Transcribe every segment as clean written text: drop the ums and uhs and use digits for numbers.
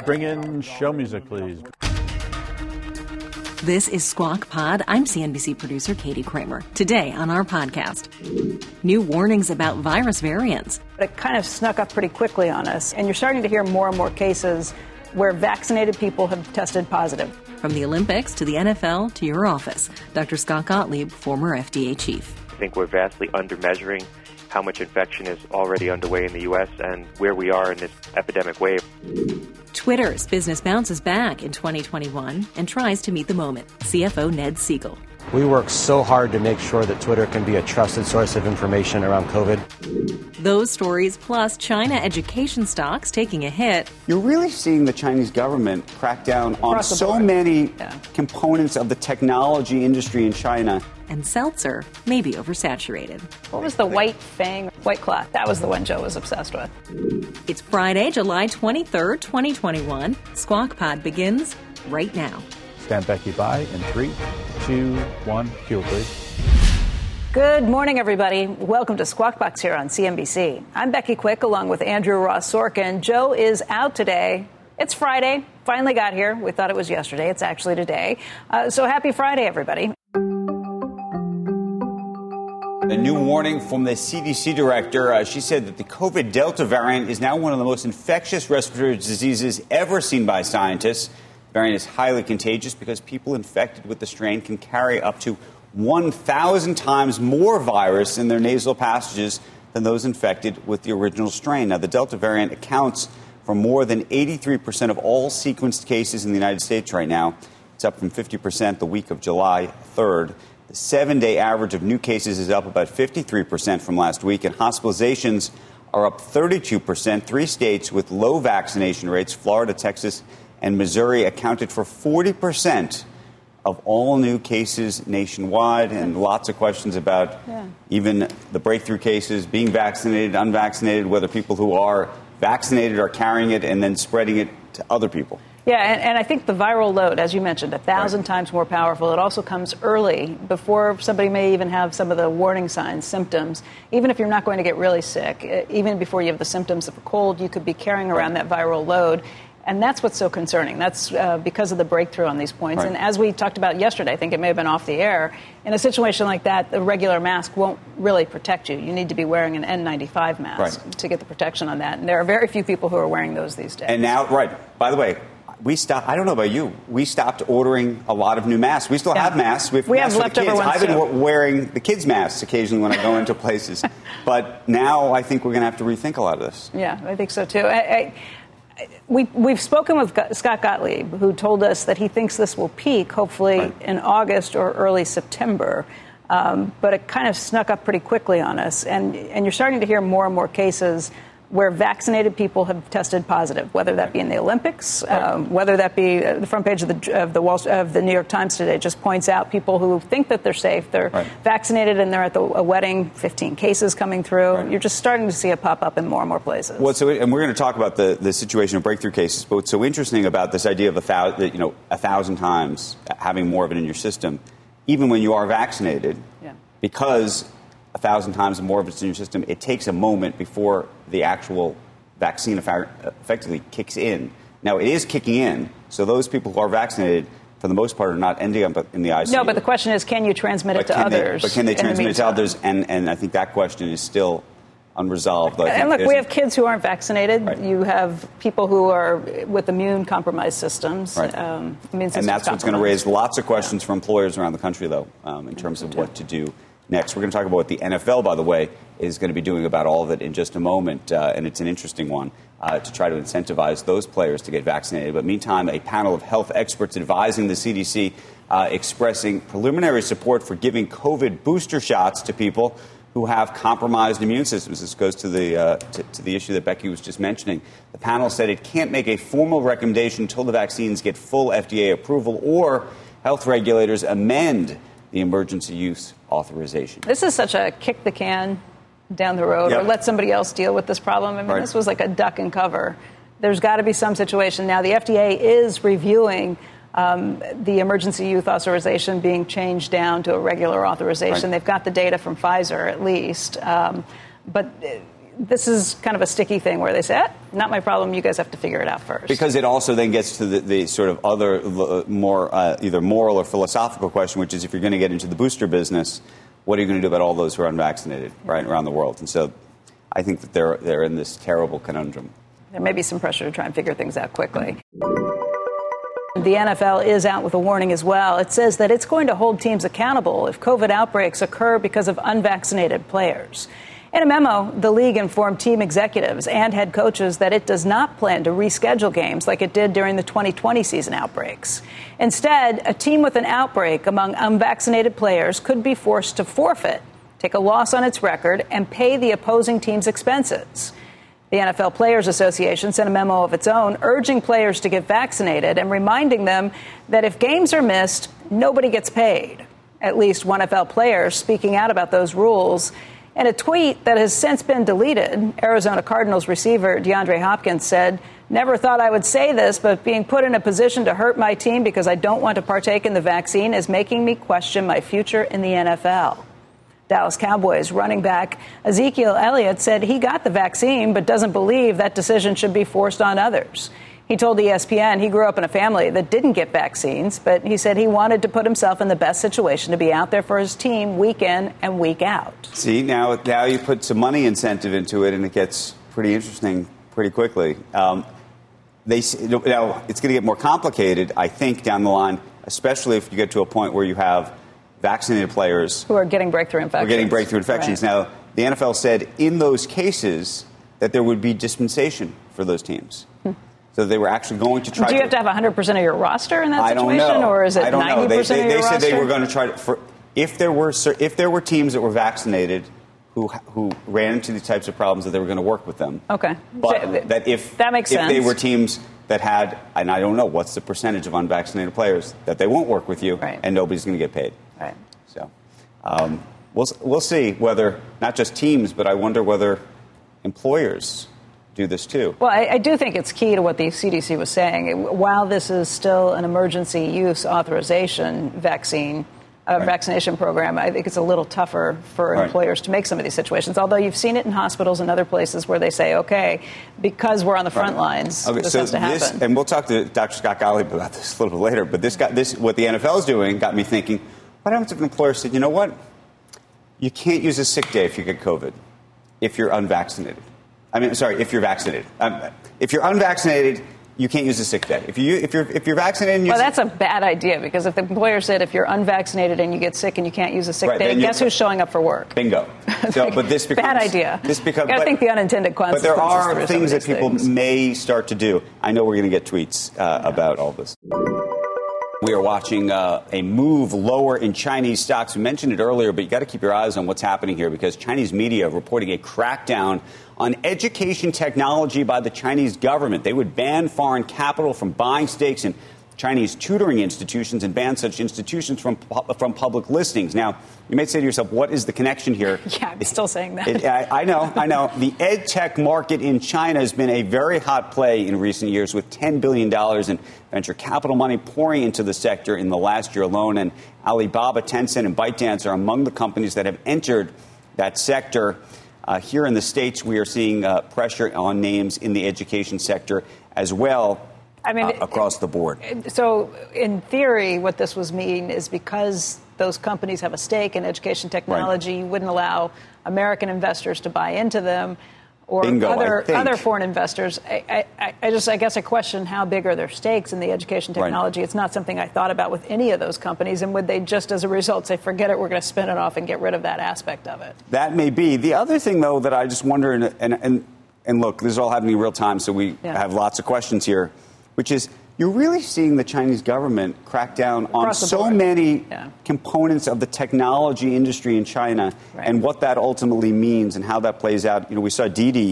Bring in show music, please. This is Squawk Pod. I'm CNBC producer Katie Kramer. Today on our podcast, new warnings about virus variants. It kind of snuck up pretty quickly on us, and you're starting to hear more and more cases where vaccinated people have tested positive. From the Olympics to the NFL to your office, Dr. Scott Gottlieb, former FDA chief. I think we're vastly undermeasuring how much infection is already underway in the U.S. and where we are in this epidemic wave. Twitter's business bounces back in 2021 and tries to meet the moment. CFO Ned Siegel. We work so hard to make sure that Twitter can be a trusted source of information around COVID. Those stories plus China education stocks taking a hit. You're really seeing the Chinese government crack down on so many components of the technology industry in China. And seltzer may be oversaturated. What was the White Fang White Claw? That was the one Joe was obsessed with. It's Friday, July 23rd, 2021. Squawk Pod begins right now. Stand Becky by in 3, 2, 1. Cue, please. Good morning, everybody. Welcome to Squawk Box here on CNBC. I'm Becky Quick, along with Andrew Ross Sorkin. Joe is out today. It's Friday. Finally got here. We thought it was yesterday. It's actually today. So happy Friday, everybody. A new warning from the CDC director. She said that the COVID Delta variant is now one of the most infectious respiratory diseases ever seen by scientists. The variant is highly contagious because people infected with the strain can carry up to 1,000 times more virus in their nasal passages than those infected with the original strain. Now, the Delta variant accounts for more than 83% of all sequenced cases in the United States right now. It's up from 50% the week of July 3rd. The 7-day average of new cases is up about 53% from last week, and hospitalizations are up 32%. 3 states with low vaccination rates, Florida, Texas, and Missouri, accounted for 40% of all new cases nationwide, and lots of questions about even the breakthrough cases, being vaccinated, unvaccinated, whether people who are vaccinated are carrying it and then spreading it to other people. Yeah, and I think the viral load, as you mentioned, 1,000 times more powerful. It also comes early, before somebody may even have some of the warning signs, symptoms. Even if you're not going to get really sick, even before you have the symptoms of a cold, you could be carrying around that viral load. And that's what's so concerning. That's because of the breakthrough on these points. And as we talked about yesterday, I think it may have been off the air, in a situation like that, the regular mask won't really protect you. You need to be wearing an N95 mask to get the protection on that. And there are very few people who are wearing those these days. And now, by the way, we stopped. I don't know about you. We stopped ordering a lot of new masks. We still have masks. We have leftover ones. I've been wearing the kids' masks occasionally when I go into places. But now I think we're going to have to rethink a lot of this. Yeah, I think so, too. We've spoken with Scott Gottlieb, who told us that he thinks this will peak, hopefully, in August or early September. But it kind of snuck up pretty quickly on us. And you're starting to hear more and more cases where vaccinated people have tested positive, whether that be in the Olympics, whether that be the front page of the New York Times today just points out people who think that they're safe, they're vaccinated, and they're at a wedding, 15 cases coming through. You're just starting to see it pop up in more and more places. Well, and we're going to talk about the situation of breakthrough cases. But what's so interesting about this idea of 1,000 times having more of it in your system, even when you are vaccinated, because 1,000 times more of it's in your system, it takes a moment before the actual vaccine effectively kicks in. Now, it is kicking in, so those people who are vaccinated, for the most part, are not ending up in the ICU. No, but the question is, can you transmit it to others? But can they transmit it to others? And I think that question is still unresolved. And look, we have kids who aren't vaccinated. You have people who are with immune-compromised systems. And that's what's going to raise lots of questions for employers around the country, though, in terms of what to do next. We're going to talk about what the NFL, by the way, is going to be doing about all of it in just a moment. And it's an interesting one to try to incentivize those players to get vaccinated. But meantime, a panel of health experts advising the CDC expressing preliminary support for giving COVID booster shots to people who have compromised immune systems. This goes to the issue that Becky was just mentioning. The panel said it can't make a formal recommendation until the vaccines get full FDA approval or health regulators amend the emergency use authorization. This is such a kick the can down the road or let somebody else deal with this problem. I mean, this was like a duck and cover. There's got to be some situation. Now, the FDA is reviewing the emergency use authorization being changed down to a regular authorization. They've got the data from Pfizer, at least. But this is kind of a sticky thing where they say, not my problem. You guys have to figure it out first. Because it also then gets to the sort of other more either moral or philosophical question, which is if you're going to get into the booster business, what are you going to do about all those who are unvaccinated right around the world? And so I think that they're in this terrible conundrum. There may be some pressure to try and figure things out quickly. The NFL is out with a warning as well. It says that it's going to hold teams accountable if COVID outbreaks occur because of unvaccinated players. In a memo, the league informed team executives and head coaches that it does not plan to reschedule games like it did during the 2020 season outbreaks. Instead, a team with an outbreak among unvaccinated players could be forced to forfeit, take a loss on its record, and pay the opposing team's expenses. The NFL Players Association sent a memo of its own urging players to get vaccinated and reminding them that if games are missed, nobody gets paid. At least one NFL player speaking out about those rules. In a tweet that has since been deleted, Arizona Cardinals receiver DeAndre Hopkins said, "Never thought I would say this, but being put in a position to hurt my team because I don't want to partake in the vaccine is making me question my future in the NFL." Dallas Cowboys running back Ezekiel Elliott said he got the vaccine but doesn't believe that decision should be forced on others. He told ESPN he grew up in a family that didn't get vaccines, but he said he wanted to put himself in the best situation to be out there for his team week in and week out. See, now you put some money incentive into it, and it gets pretty interesting pretty quickly. Now, it's going to get more complicated, I think, down the line, especially if you get to a point where you have vaccinated players who are getting breakthrough infections. Right. Now, the NFL said in those cases that there would be dispensation for those teams. So they were actually going to try to... Do you have to have 100% of your roster in that situation? I don't know. Or is it 90% of your roster? They said they were going to try to... If there were teams that were vaccinated who ran into these types of problems, that they were going to work with them. Okay. But that makes sense. If they were teams that had, and I don't know what's the percentage of unvaccinated players, that they won't work with you, right, and nobody's going to get paid. Right. So we'll see whether, not just teams, but I wonder whether employers do this too. Well, I do think it's key to what the CDC was saying. While this is still an emergency use authorization vaccination program, I think it's a little tougher for employers to make some of these situations, although you've seen it in hospitals and other places where they say, okay, because we're on the front lines, this has to happen. And we'll talk to Dr. Scott Gottlieb about this a little bit later, but what the NFL is doing got me thinking, what happens if an employer said, you know what, you can't use a sick day if you get COVID, if you're unvaccinated. If you're vaccinated. If you're unvaccinated, you can't use a sick day. If you're vaccinated, and that's a bad idea, because if the employer said if you're unvaccinated and you get sick and you can't use a sick day, guess who's showing up for work? Bingo. So, but this becomes bad idea. This becomes. I think the unintended consequences. But there are things that people may start to do. I know we're going to get tweets about all this. We are watching a move lower in Chinese stocks. We mentioned it earlier, but you got to keep your eyes on what's happening here, because Chinese media are reporting a crackdown on education technology by the Chinese government. They would ban foreign capital from buying stakes in Chinese tutoring institutions and ban such institutions from public listings. Now, you may say to yourself, what is the connection here? Yeah, I'm still saying that. I know. The ed tech market in China has been a very hot play in recent years, with $10 billion in venture capital money pouring into the sector in the last year alone. And Alibaba, Tencent, and ByteDance are among the companies that have entered that sector. Here in the States, we are seeing pressure on names in the education sector as well. Across the board. So, in theory, what this would mean is because those companies have a stake in education technology, you wouldn't allow American investors to buy into them, or other foreign investors. I guess I question how big are their stakes in the education technology. Right. It's not something I thought about with any of those companies. And would they just, as a result, say, forget it, we're going to spin it off and get rid of that aspect of it? That may be. The other thing, though, that I just wonder, and look, this is all happening in real time, so we have lots of questions here, which is you're really seeing the Chinese government crack down on so many components of the technology industry in China, and what that ultimately means and how that plays out. We saw Didi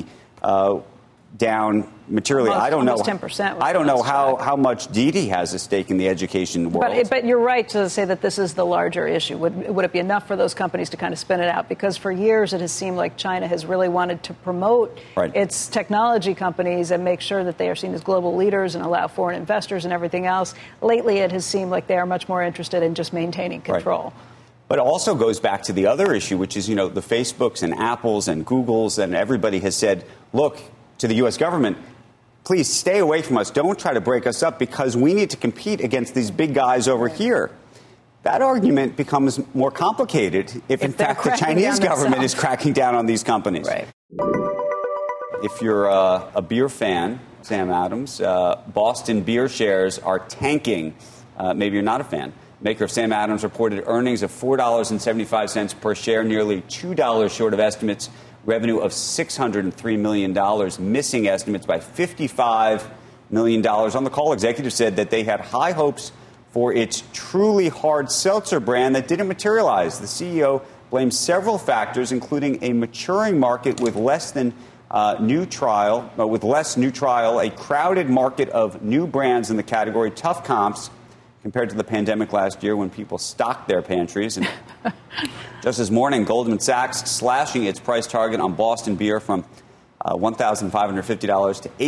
down materially. I don't know. 10%. I don't know how much Didi has a stake in the education world. But you're right to say that this is the larger issue. Would it be enough for those companies to kind of spin it out? Because for years it has seemed like China has really wanted to promote its technology companies and make sure that they are seen as global leaders and allow foreign investors and everything else. Lately, it has seemed like they are much more interested in just maintaining control. But it also goes back to the other issue, which is, the Facebooks and Apples and Googles and everybody has said, look, to the U.S. government, please stay away from us. Don't try to break us up because we need to compete against these big guys over here. That argument becomes more complicated if in fact, the Chinese government is cracking down on these companies. Right. If you're a beer fan, Sam Adams, Boston beer shares are tanking. Maybe you're not a fan. Maker of Sam Adams reported earnings of $4.75 per share, nearly $2 short of estimates, revenue of $603 million, missing estimates by $55 million. On the call, executives said that they had high hopes for its truly hard seltzer brand that didn't materialize. The CEO blames several factors, including a maturing market with less new trial, a crowded market of new brands in the category, tough comps compared to the pandemic last year when people stocked their pantries. And just this morning, Goldman Sachs slashing its price target on Boston beer from $1,550 to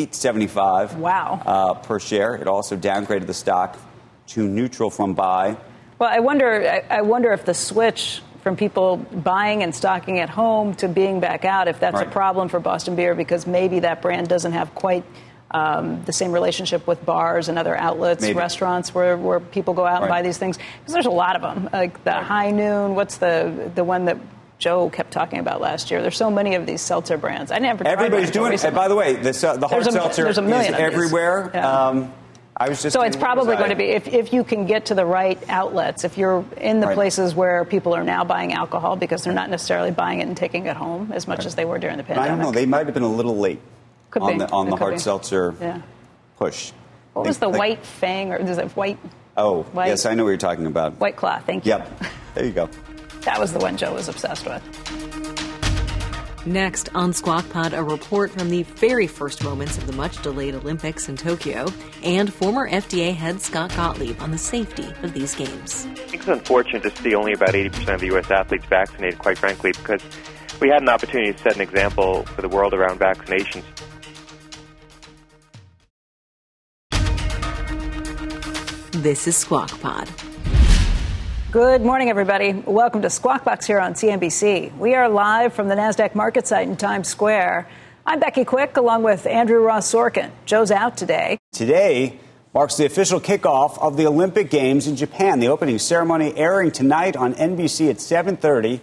$8.75 per share. It also downgraded the stock to neutral from buy. Well, I wonder if the switch from people buying and stocking at home to being back out, if that's a problem for Boston Beer, because maybe that brand doesn't have quite the same relationship with bars and other outlets, restaurants where people go out and buy these things. Because there's a lot of them, like the High Noon. What's the one that Joe kept talking about last year? There's so many of these seltzer brands. I never tried Everybody's doing it. By the way, the hard seltzer is everywhere. Yeah. So it's probably going to be, if you can get to the right outlets, if you're in the places where people are now buying alcohol because they're not necessarily buying it and taking it home as much as they were during the pandemic. I don't know. They might have been a little late on the hard seltzer push. What was the White Fang, or is it White? Oh, White, yes, I know what you're talking about. White Claw, thank you. Yep, there you go. That was the one Joe was obsessed with. Next on Squawk Pod, a report from the very first moments of the much-delayed Olympics in Tokyo, and former FDA head Scott Gottlieb on the safety of these games. I think it's unfortunate to see only about 80% of the U.S. athletes vaccinated, quite frankly, because we had an opportunity to set an example for the world around vaccinations. This is Squawk Pod. Good morning, everybody. Welcome to Squawk Box here on CNBC. We are live from the NASDAQ market site in Times Square. I'm Becky Quick, along with Andrew Ross Sorkin. Joe's out today. Today marks the official kickoff of the Olympic Games in Japan. The opening ceremony airing tonight on NBC at 7:30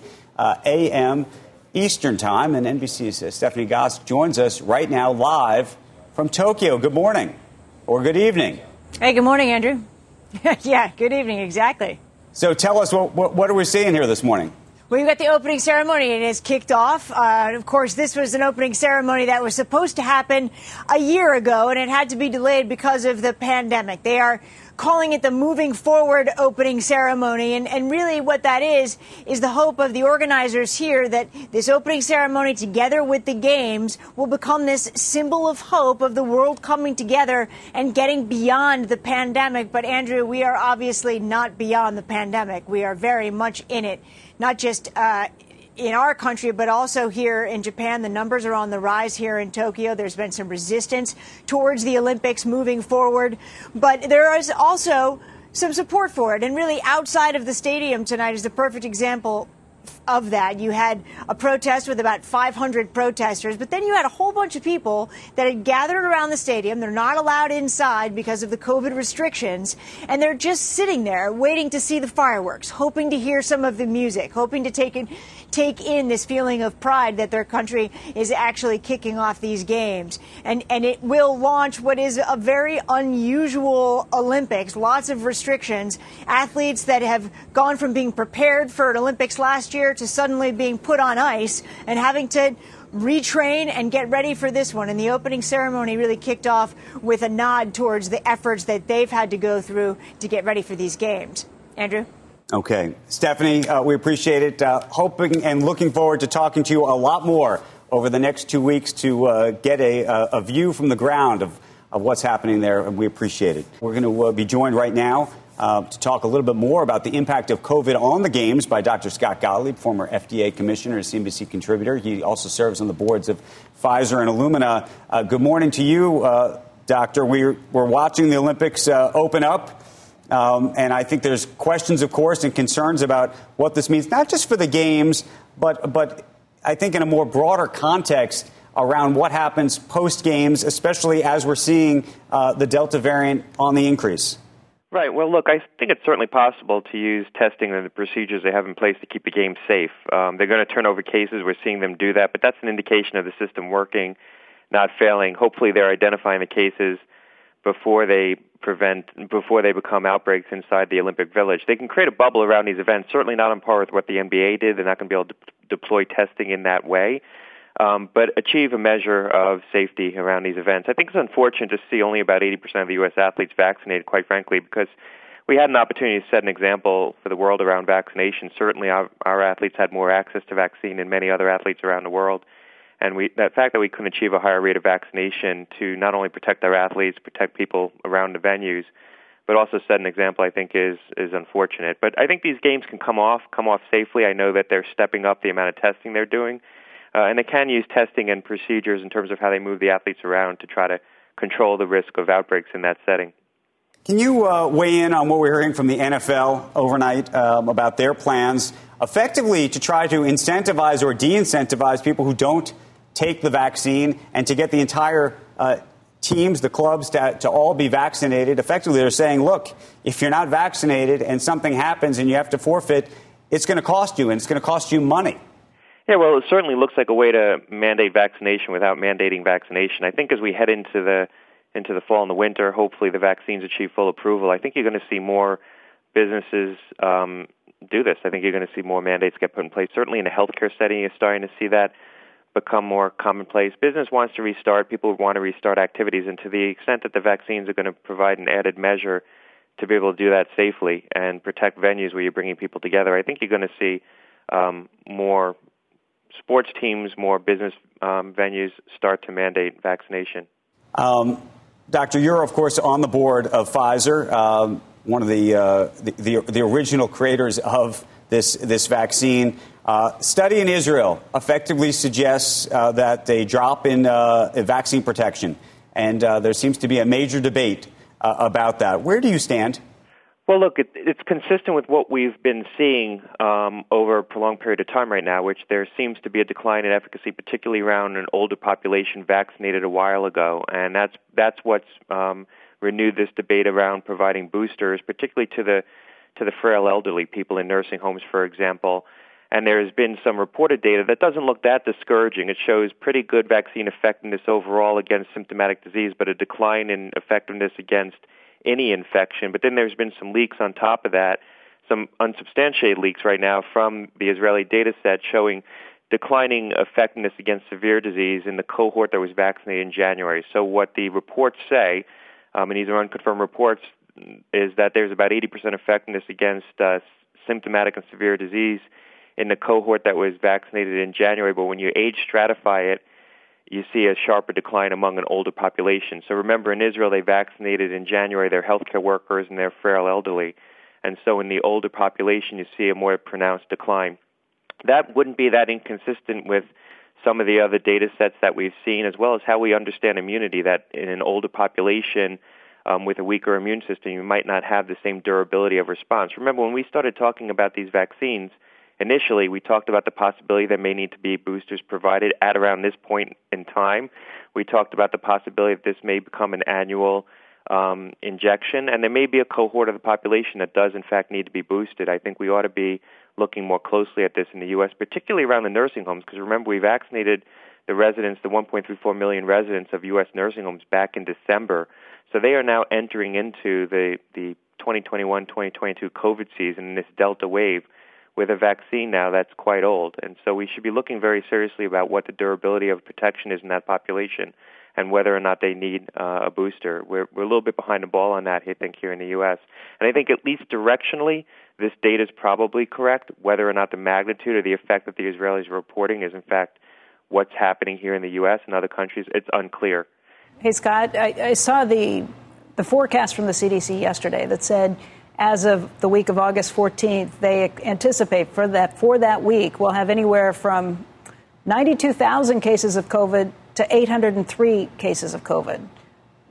a.m. Eastern Time. And NBC's Stephanie Gosk joins us right now live from Tokyo. Good morning, or good evening. Hey, good morning, Andrew. Yeah, good evening, exactly. So tell us, what are we seeing here this morning? Well, you got the opening ceremony. It has kicked off. Of course, this was an opening ceremony that was supposed to happen a year ago, and it had to be delayed because of the pandemic. They are calling it the Moving Forward opening ceremony. And really what that is the hope of the organizers here that this opening ceremony, together with the games, will become this symbol of hope of the world coming together and getting beyond the pandemic. But, Andrew, we are obviously not beyond the pandemic. We are very much in it, not just in our country, but also here in Japan. The numbers are on the rise here in Tokyo. There's been some resistance towards the Olympics moving forward, but there is also some support for it. And really, outside of the stadium tonight is the perfect example of that. You had a protest with about 500 protesters, but then you had a whole bunch of people that had gathered around the stadium. They're not allowed inside because of the COVID restrictions, and they're just sitting there waiting to see the fireworks, hoping to hear some of the music, hoping to take in this feeling of pride that their country is actually kicking off these games. And it will launch what is a very unusual Olympics, lots of restrictions, athletes that have gone from being prepared for an Olympics last year to suddenly being put on ice and having to retrain and get ready for this one. And the opening ceremony really kicked off with a nod towards the efforts that they've had to go through to get ready for these games. Andrew? Okay. Stephanie, we appreciate it. Hoping and looking forward to talking to you a lot more over the next 2 weeks to get a view from the ground of what's happening there, and we appreciate it. We're going to be joined right now to talk a little bit more about the impact of COVID on the games by Dr. Scott Gottlieb, former FDA commissioner, CNBC contributor. He also serves on the boards of Pfizer and Illumina. Good morning to you, Doctor. We're watching the Olympics open up. And I think there's questions, of course, and concerns about what this means, not just for the games, but I think in a more broader context around what happens post-games, especially as we're seeing the Delta variant on the increase. Right. Well, look, I think it's certainly possible to use testing and the procedures they have in place to keep the game safe. They're going to turn over cases. We're seeing them do that, but that's an indication of the system working, not failing. Hopefully they're identifying the cases before they become outbreaks inside the Olympic Village. They can create a bubble around these events, certainly not on par with what the NBA did. They're not going to be able to deploy testing in that way, but achieve a measure of safety around these events. I think it's unfortunate to see only about 80% of the U.S. athletes vaccinated, quite frankly, because we had an opportunity to set an example for the world around vaccination. Certainly our athletes had more access to vaccine than many other athletes around the world. And that fact that we couldn't achieve a higher rate of vaccination to not only protect our athletes, protect people around the venues, but also set an example, I think, is unfortunate. But I think these games can come off safely. I know that they're stepping up the amount of testing they're doing. And they can use testing and procedures in terms of how they move the athletes around to try to control the risk of outbreaks in that setting. Can you weigh in on what we're hearing from the NFL overnight about their plans effectively to try to incentivize or de-incentivize people who don't take the vaccine and to get the entire teams, the clubs, to all be vaccinated? Effectively, they're saying, look, if you're not vaccinated and something happens and you have to forfeit, it's going to cost you, and it's going to cost you money. Yeah, well, it certainly looks like a way to mandate vaccination without mandating vaccination. I think as we head into the fall and the winter, hopefully the vaccines achieve full approval. I think you're going to see more businesses do this. I think you're going to see more mandates get put in place. Certainly in the healthcare setting, you're starting to see that become more commonplace. Business wants to restart. People want to restart activities. And to the extent that the vaccines are going to provide an added measure to be able to do that safely and protect venues where you're bringing people together, I think you're going to see more sports teams, more business venues start to mandate vaccination. Doctor, you're, of course, on the board of Pfizer, one of the original creators of this vaccine. Study in Israel effectively suggests that a drop in vaccine protection, and there seems to be a major debate about that. Where do you stand? Well, look, it's consistent with what we've been seeing over a prolonged period of time right now, which there seems to be a decline in efficacy, particularly around an older population vaccinated a while ago, and that's what's renewed this debate around providing boosters, particularly to the frail elderly, people in nursing homes, for example. And there has been some reported data that doesn't look that discouraging. It shows pretty good vaccine effectiveness overall against symptomatic disease, but a decline in effectiveness against any infection. But then there's been some leaks on top of that, some unsubstantiated leaks right now from the Israeli data set showing declining effectiveness against severe disease in the cohort that was vaccinated in January. So what the reports say, and these are unconfirmed reports, is that there's about 80% effectiveness against symptomatic and severe disease in the cohort that was vaccinated in January. But when you age stratify it, you see a sharper decline among an older population. So remember, in Israel, they vaccinated in January their healthcare workers and their frail elderly. And so in the older population, you see a more pronounced decline. That wouldn't be that inconsistent with some of the other data sets that we've seen, as well as how we understand immunity, that in an older population with a weaker immune system, you might not have the same durability of response. Remember, when we started talking about these vaccines, initially, we talked about the possibility there may need to be boosters provided at around this point in time. We talked about the possibility that this may become an annual injection, and there may be a cohort of the population that does, in fact, need to be boosted. I think we ought to be looking more closely at this in the U.S., particularly around the nursing homes, because remember, we vaccinated the residents, the 1.34 million residents of U.S. nursing homes back in December. So they are now entering into the 2021-2022 COVID season, this Delta wave, with a vaccine now that's quite old. And so we should be looking very seriously about what the durability of protection is in that population and whether or not they need a booster. We're a little bit behind the ball on that, I think, here in the U.S. And I think at least directionally, this data is probably correct. Whether or not the magnitude or the effect that the Israelis are reporting is, in fact, what's happening here in the U.S. and other countries, it's unclear. Hey, Scott, I saw the forecast from the CDC yesterday that said as of the week of August 14th, they anticipate for that week we'll have anywhere from 92,000 cases of COVID to 803 cases of COVID.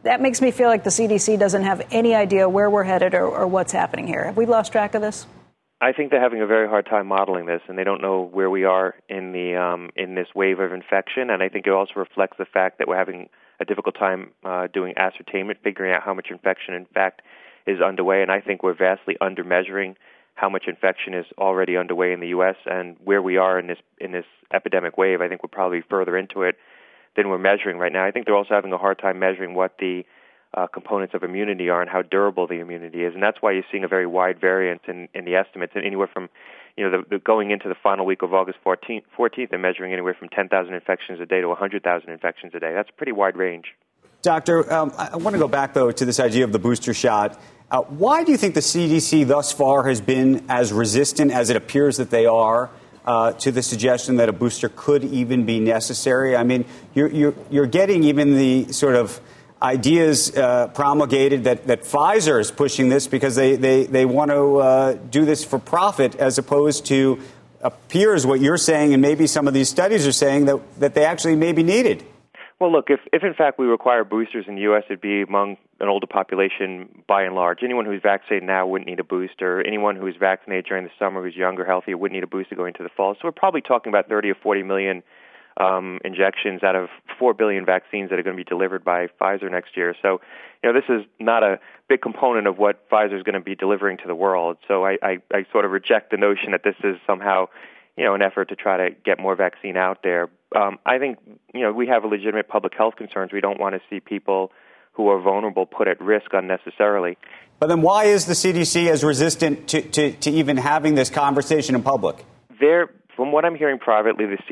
that makes me feel like the CDC doesn't have any idea where we're headed or what's happening here. Have we lost track of this? I think they're having a very hard time modeling this, and they don't know where we are in this wave of infection. And I think it also reflects the fact that we're having a difficult time doing ascertainment, figuring out how much infection, in fact, is underway. And I think we're vastly undermeasuring how much infection is already underway in the U.S. and where we are in this epidemic wave. I think we're probably further into it than we're measuring right now. I think they're also having a hard time measuring what the components of immunity are and how durable the immunity is, and that's why you're seeing a very wide variance in the estimates. And anywhere from, the going into the final week of August 14th, and measuring anywhere from 10,000 infections a day to 100,000 infections a day. That's a pretty wide range. Doctor, I want to go back, though, to this idea of the booster shot. Why do you think the CDC thus far has been as resistant as it appears that they are to the suggestion that a booster could even be necessary? I mean, you're getting even the sort of ideas promulgated that Pfizer is pushing this because they want to do this for profit, as opposed to appears what you're saying, and maybe some of these studies are saying that they actually may be needed. Well, look, if in fact we require boosters in the U.S., it'd be among an older population by and large. Anyone who's vaccinated now wouldn't need a booster. Anyone who's vaccinated during the summer who's younger, healthier, wouldn't need a booster going into the fall. So we're probably talking about 30 or 40 million injections out of 4 billion vaccines that are going to be delivered by Pfizer next year. So, this is not a big component of what Pfizer is going to be delivering to the world. So I sort of reject the notion that this is somehow, an effort to try to get more vaccine out there. I think, we have legitimate public health concerns. We don't want to see people who are vulnerable put at risk unnecessarily. But then why is the CDC as resistant to even having this conversation in public? From what I'm hearing privately, the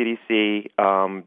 CDC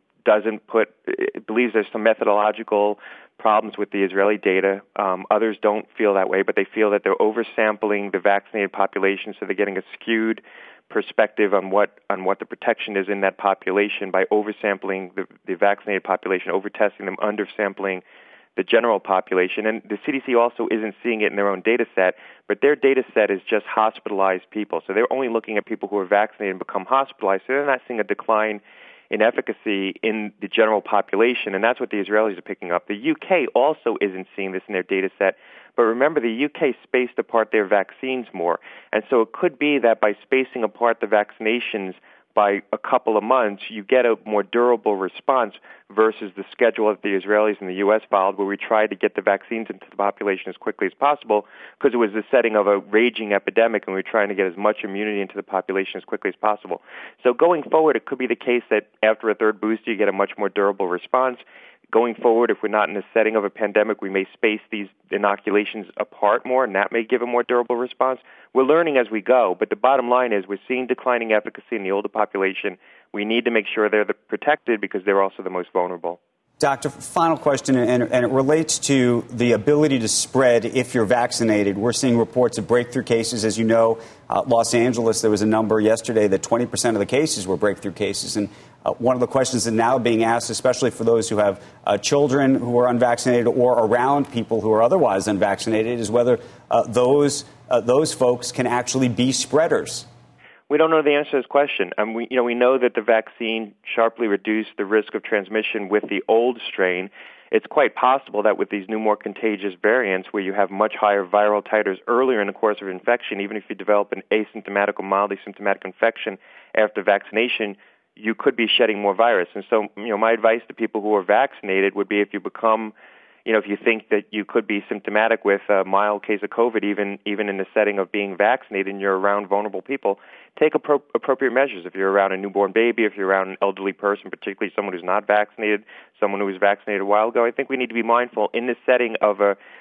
believes there's some methodological problems with the Israeli data. Others don't feel that way, but they feel that they're oversampling the vaccinated population, so they're getting a skewed perspective on what the protection is in that population by oversampling the vaccinated population, overtesting them, undersampling the general population. And the CDC also isn't seeing it in their own data set, but their data set is just hospitalized people. So they're only looking at people who are vaccinated and become hospitalized. So they're not seeing a decline in efficacy in the general population, and that's what the Israelis are picking up. The UK also isn't seeing this in their data set, but remember, the UK spaced apart their vaccines more, and so it could be that by spacing apart the vaccinations by a couple of months, you get a more durable response versus the schedule that the Israelis and the U.S. followed, where we tried to get the vaccines into the population as quickly as possible because it was the setting of a raging epidemic, and we were trying to get as much immunity into the population as quickly as possible. So going forward, it could be the case that after a third booster, you get a much more durable response. Going forward, if we're not in the setting of a pandemic, we may space these inoculations apart more, and that may give a more durable response. We're learning as we go, but the bottom line is we're seeing declining efficacy in the older population. We need to make sure they're protected because they're also the most vulnerable. Doctor, final question, and it relates to the ability to spread if you're vaccinated. We're seeing reports of breakthrough cases. As you know, Los Angeles, there was a number yesterday that 20% of the cases were breakthrough cases. And one of the questions that now being asked, especially for those who have children who are unvaccinated or around people who are otherwise unvaccinated, is whether those folks can actually be spreaders. We don't know the answer to this question. We know that the vaccine sharply reduced the risk of transmission with the old strain. It's quite possible that with these new, more contagious variants, where you have much higher viral titers earlier in the course of infection, even if you develop an asymptomatic or mildly symptomatic infection after vaccination, you could be shedding more virus. And so, my advice to people who are vaccinated would be if you become, if you think that you could be symptomatic with a mild case of COVID, even in the setting of being vaccinated and you're around vulnerable people, take appropriate measures. If you're around a newborn baby, if you're around an elderly person, particularly someone who's not vaccinated, someone who was vaccinated a while ago, I think we need to be mindful in the setting of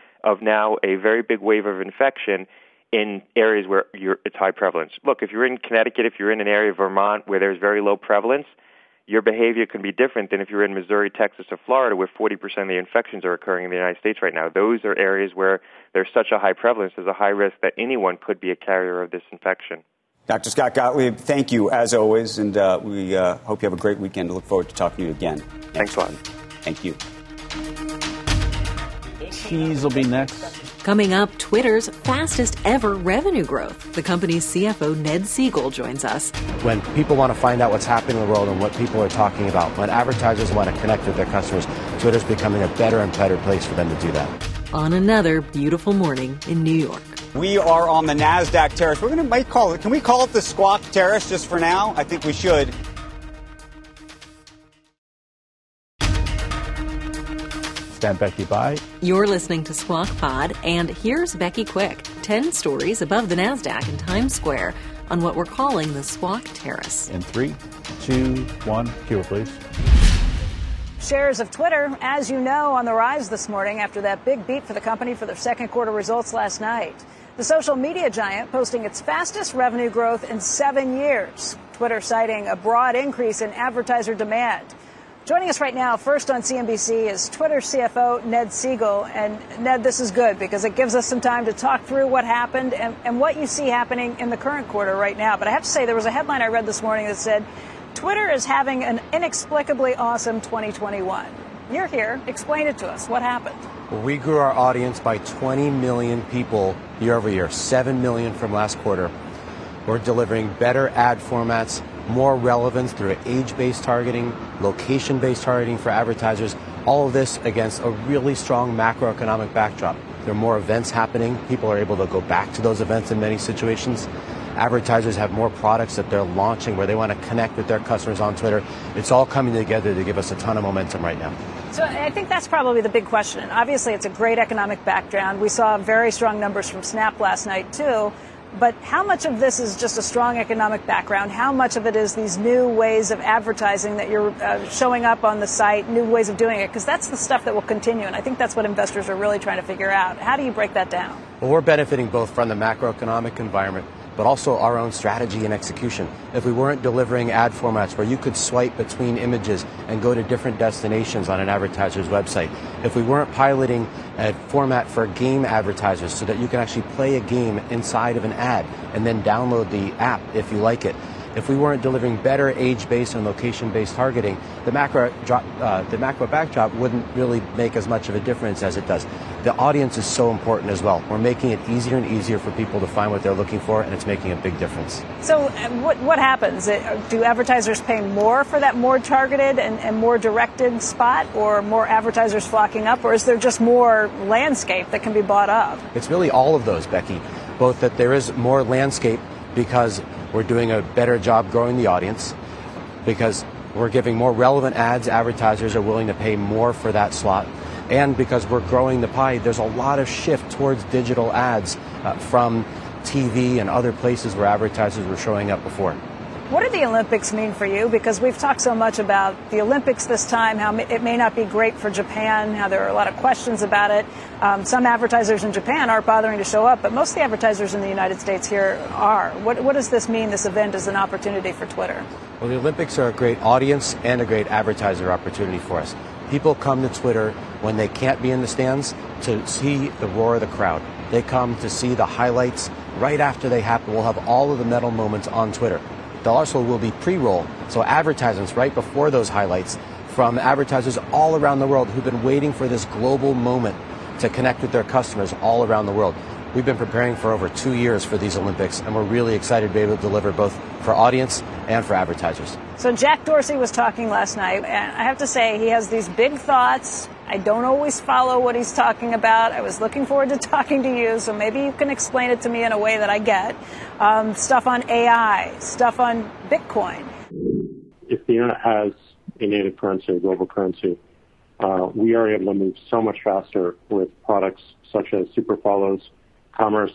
now a very big wave of infection in areas where it's high prevalence. Look, if you're in Connecticut, if you're in an area of Vermont where there's very low prevalence, your behavior can be different than if you're in Missouri, Texas, or Florida, where 40% of the infections are occurring in the United States right now. Those are areas where there's such a high prevalence, there's a high risk that anyone could be a carrier of this infection. Dr. Scott Gottlieb, thank you, as always, and we hope you have a great weekend. Look forward to talking to you again. Thanks a lot. Thank you. Tease will be next. Coming up, Twitter's fastest ever revenue growth. The company's CFO, Ned Siegel, joins us. When people want to find out what's happening in the world and what people are talking about, when advertisers want to connect with their customers, Twitter's becoming a better and better place for them to do that. On another beautiful morning in New York. We are on the NASDAQ terrace. Can we call it the Squawk Terrace just for now? I think we should. Stand Becky by. You're listening to Squawk Pod, and here's Becky Quick. 10 stories above the NASDAQ in Times Square on what we're calling the Squawk Terrace. In 3, 2, 1, cue it, please. Shares of Twitter, as you know, on the rise this morning after that big beat for the company for their second quarter results last night. The social media giant posting its fastest revenue growth in 7 years. Twitter citing a broad increase in advertiser demand. Joining us right now, first on CNBC, is Twitter CFO Ned Siegel. And Ned, this is good because it gives us some time to talk through what happened and what you see happening in the current quarter right now. But I have to say, there was a headline I read this morning that said, Twitter is having an inexplicably awesome 2021. You're here. Explain it to us. What happened? Well, we grew our audience by 20 million people year over year, 7 million from last quarter. We're delivering better ad formats, more relevance through age-based targeting, location-based targeting for advertisers, all of this against a really strong macroeconomic backdrop. There are more events happening. People are able to go back to those events in many situations. Advertisers have more products that they're launching where they want to connect with their customers on Twitter. It's all coming together to give us a ton of momentum right now. So I think that's probably the big question. And obviously, it's a great economic background. We saw very strong numbers from Snap last night, too. But how much of this is just a strong economic background? How much of it is these new ways of advertising that you're showing up on the site, new ways of doing it? Because that's the stuff that will continue. And I think that's what investors are really trying to figure out. How do you break that down? Well, we're benefiting both from the macroeconomic environment, but also our own strategy and execution. If we weren't delivering ad formats where you could swipe between images and go to different destinations on an advertiser's website, if we weren't piloting a format for game advertisers so that you can actually play a game inside of an ad and then download the app if you like it, if we weren't delivering better age-based and location-based targeting, the macro backdrop wouldn't really make as much of a difference as it does. The audience is so important as well. We're making it easier and easier for people to find what they're looking for, and it's making a big difference. So what happens? Do advertisers pay more for that more targeted and more directed spot, or more advertisers flocking up, or is there just more landscape that can be bought up? It's really all of those, Becky. Both that there is more landscape because we're doing a better job growing the audience, because we're giving more relevant ads, advertisers are willing to pay more for that slot, and because we're growing the pie, there's a lot of shift towards digital ads from TV and other places where advertisers were showing up before. What do the Olympics mean for you? Because we've talked so much about the Olympics this time, how it may not be great for Japan, how there are a lot of questions about it. Some advertisers in Japan aren't bothering to show up, but most of the advertisers in the United States here are. What does this mean, this event, as an opportunity for Twitter? Well, the Olympics are a great audience and a great advertiser opportunity for us. People come to Twitter when they can't be in the stands to see the roar of the crowd. They come to see the highlights right after they happen. We'll have all of the medal moments on Twitter. There also will be pre-roll, so advertisements right before those highlights from advertisers all around the world who've been waiting for this global moment to connect with their customers all around the world. We've been preparing for over 2 years for these Olympics, and we're really excited to be able to deliver both for audience and for advertisers. So Jack Dorsey was talking last night, and I have to say he has these big thoughts. I don't always follow what he's talking about. I was looking forward to talking to you, so maybe you can explain it to me in a way that I get. Stuff on AI, stuff on Bitcoin. If the internet has a native currency, a global currency, we are able to move so much faster with products such as super follows, commerce,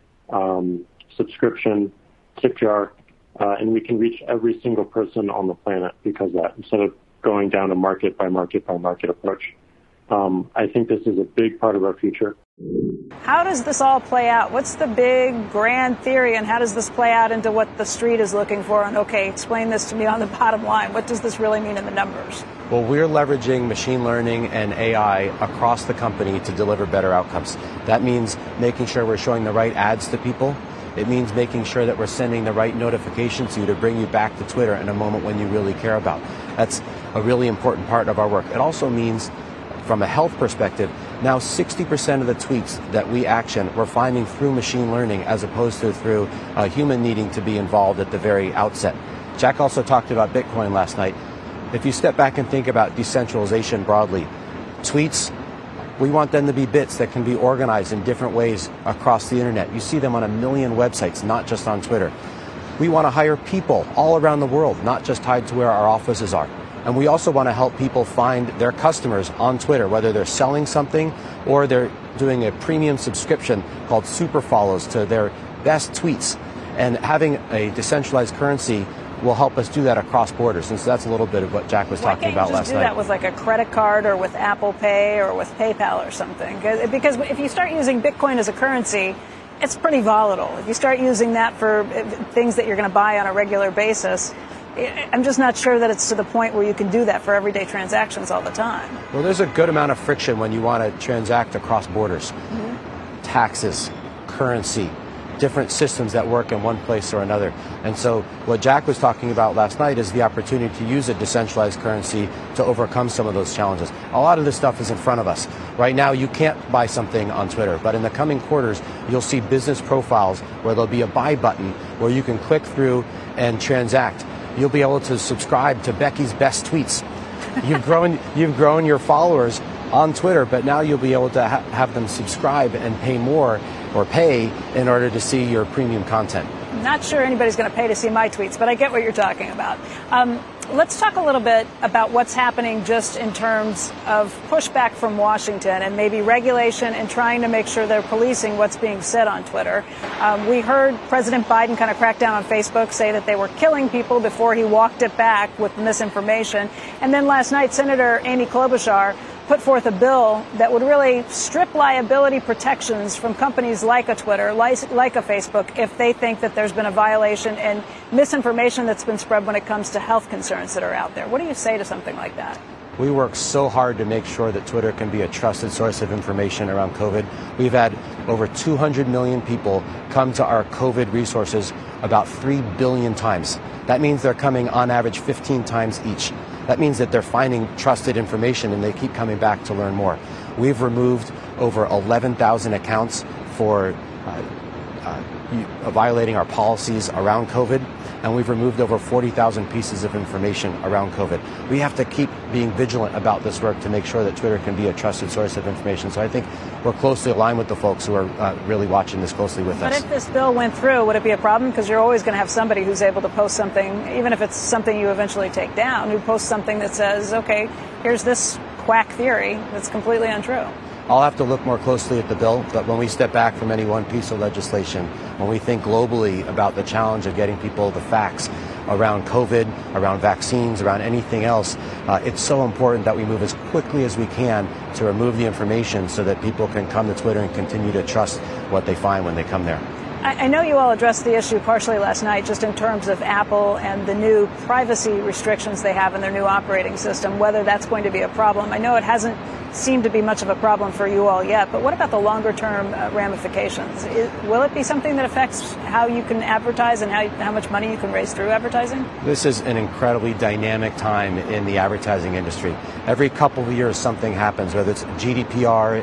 subscription, tip jar, and we can reach every single person on the planet because of that, instead of going down a market by market by market approach. I think this is a big part of our future. How does this all play out? What's the big grand theory, and how does this play out into what the street is looking for? And okay, explain this to me on the bottom line. What does this really mean in the numbers? Well, we're leveraging machine learning and AI across the company to deliver better outcomes. That means making sure we're showing the right ads to people. It means making sure that we're sending the right notifications to you to bring you back to Twitter in a moment when you really care about. That's a really important part of our work. It also means, from a health perspective, Now 60% of the tweets that we action, we're finding through machine learning as opposed to through a human needing to be involved at the very outset. Jack also talked about Bitcoin last night. If you step back and think about decentralization broadly, tweets, we want them to be bits that can be organized in different ways across the internet. You see them on 1 million websites, not just on Twitter. We want to hire people all around the world, not just tied to where our offices are. And we also want to help people find their customers on Twitter, whether they're selling something or they're doing a premium subscription called super follows to their best tweets. And having a decentralized currency will help us do that across borders. And so that's a little bit of what Jack was talking about last night. Why can't you just do that with like a credit card or with Apple Pay or with PayPal or something? Because if you start using Bitcoin as a currency, it's pretty volatile. If you start using that for things that you're going to buy on a regular basis, I'm just not sure that it's to the point where you can do that for everyday transactions all the time. Well, there's a good amount of friction when you want to transact across borders. Mm-hmm. Taxes, currency, different systems that work in one place or another. And so what Jack was talking about last night is the opportunity to use a decentralized currency to overcome some of those challenges. A lot of this stuff is in front of us. Right now, you can't buy something on Twitter, but in the coming quarters, you'll see business profiles where there'll be a buy button where you can click through and transact. You'll be able to subscribe to Becky's best tweets. You've grown your followers on Twitter, but now you'll be able to have them subscribe and pay more or pay in order to see your premium content. Not sure anybody's going to pay to see my tweets, but I get what you're talking about. Let's talk a little bit about what's happening just in terms of pushback from Washington and maybe regulation and trying to make sure they're policing what's being said on Twitter. We heard President Biden kind of crack down on Facebook, say that they were killing people before he walked it back with misinformation. And then last night, Senator Amy Klobuchar put forth a bill that would really strip liability protections from companies like a Twitter, like a Facebook, if they think that there's been a violation and misinformation that's been spread when it comes to health concerns that are out there. What do you say to something like that? We work so hard to make sure that Twitter can be a trusted source of information around COVID. We've had over 200 million people come to our COVID resources about 3 billion times. That means they're coming on average 15 times each. That means that they're finding trusted information and they keep coming back to learn more. We've removed over 11,000 accounts for violating our policies around COVID, and we've removed over 40,000 pieces of information around COVID. We have to keep being vigilant about this work to make sure that Twitter can be a trusted source of information. So I think we're closely aligned with the folks who are really watching this closely with us. But if this bill went through, would it be a problem? Because you're always going to have somebody who's able to post something, even if it's something you eventually take down, who posts something that says, okay, here's this quack theory that's completely untrue. I'll have to look more closely at the bill, but when we step back from any one piece of legislation, when we think globally about the challenge of getting people the facts around COVID, around vaccines, around anything else, it's so important that we move as quickly as we can to remove the information so that people can come to Twitter and continue to trust what they find when they come there. I know you all addressed the issue partially last night just in terms of Apple and the new privacy restrictions they have in their new operating system, whether that's going to be a problem. I know it hasn't seemed to be much of a problem for you all yet, but what about the longer-term ramifications? Will it be something that affects how you can advertise and how much money you can raise through advertising? This is an incredibly dynamic time in the advertising industry. Every couple of years something happens, whether it's GDPR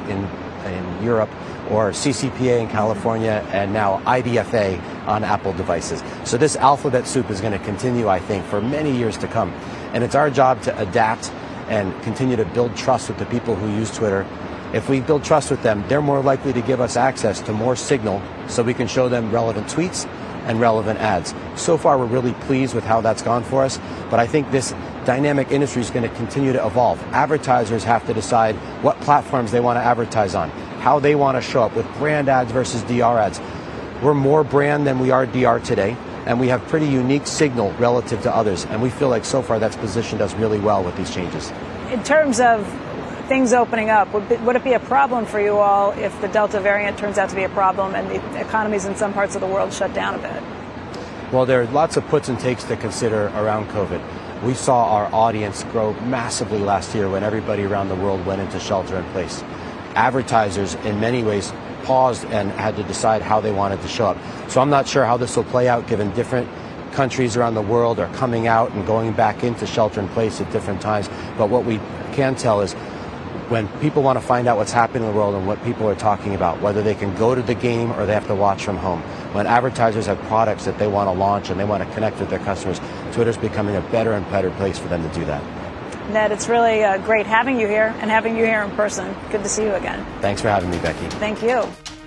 in Europe or CCPA in California, and now IDFA on Apple devices. So this alphabet soup is going to continue, I think, for many years to come. And it's our job to adapt and continue to build trust with the people who use Twitter. If we build trust with them, they're more likely to give us access to more signal so we can show them relevant tweets and relevant ads. So far, we're really pleased with how that's gone for us, but I think this dynamic industry is going to continue to evolve. Advertisers have to decide what platforms they want to advertise on, how they want to show up with brand ads versus DR ads. We're more brand than we are DR today, and we have pretty unique signal relative to others, and we feel like so far that's positioned us really well with these changes. In terms of things opening up, would it be a problem for you all if the Delta variant turns out to be a problem and the economies in some parts of the world shut down a bit? Well, there are lots of puts and takes to consider around COVID. We saw our audience grow massively last year when everybody around the world went into shelter in place. Advertisers, in many ways, paused and had to decide how they wanted to show up. So I'm not sure how this will play out, given different countries around the world are coming out and going back into shelter in place at different times. But what we can tell is when people want to find out what's happening in the world and what people are talking about, whether they can go to the game or they have to watch from home, when advertisers have products that they want to launch and they want to connect with their customers, Twitter's becoming a better and better place for them to do that. Ned, it's really great having you here and having you here in person. Good to see you again. Thanks for having me, Becky. Thank you.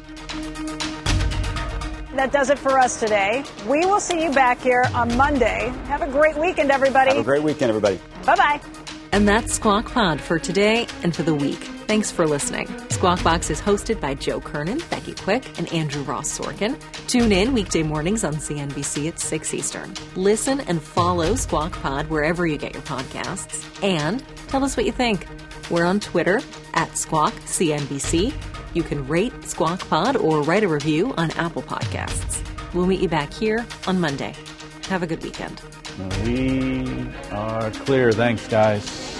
That does it for us today. We will see you back here on Monday. Have a great weekend, everybody. Have a great weekend, everybody. Bye-bye. And that's Squawk Pod for today and for the week. Thanks for listening. Squawk Box is hosted by Joe Kernan, Becky Quick, and Andrew Ross Sorkin. Tune in weekday mornings on CNBC at 6 Eastern. Listen and follow Squawk Pod wherever you get your podcasts. And tell us what you think. We're on Twitter at Squawk CNBC. You can rate Squawk Pod or write a review on Apple Podcasts. We'll meet you back here on Monday. Have a good weekend. We are clear. Thanks, guys.